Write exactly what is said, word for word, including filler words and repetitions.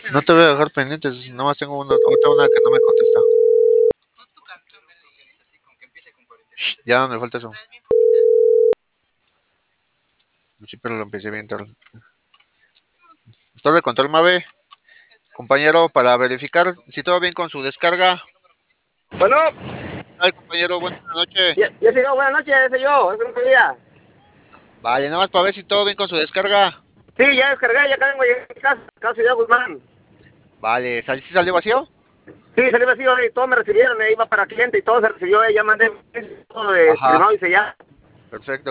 No te voy a dejar pendientes, nomás tengo una, otra una que no me contesta. Shh, ya me falta eso. Sí, pero lo empecé bien tarde. Torre de control Mave, compañero, para verificar si todo bien con su descarga. Bueno, Ay, compañero, buenas noches. ya, ya llegó, buenas noches, soy yo, es un día. Vale, nada más para ver si todo bien con su descarga. Sí, ya descargué, ya acá vengo a llegar a mi casa, acá Ciudad Guzmán. Vale, ¿sal- ¿sí salió vacío? Sí, salí vacío y todos me recibieron, eh, iba para cliente y todo se recibió, eh, ya mandé todo de Ajá, firmado y sellado. perfecto.